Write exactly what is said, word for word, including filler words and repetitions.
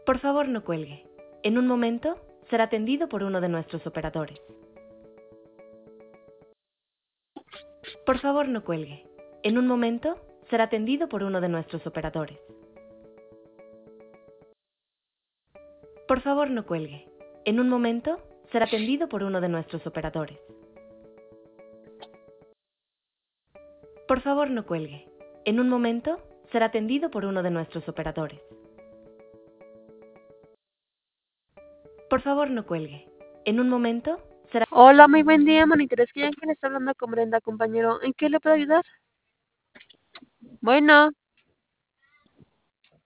Por favor, no cuelgue. En un momento será atendido por uno de nuestros operadores. Por favor, no cuelgue. En un momento será atendido por uno de nuestros operadores. Por favor, no cuelgue. En un momento será atendido por uno de nuestros operadores. Por favor, no cuelgue. En un momento será atendido por uno de nuestros operadores. Por favor, no cuelgue. En un momento será... Hola, muy buen día, Monitor Skin. ¿Quién está hablando con Brenda, compañero? ¿En qué le puedo ayudar? Bueno.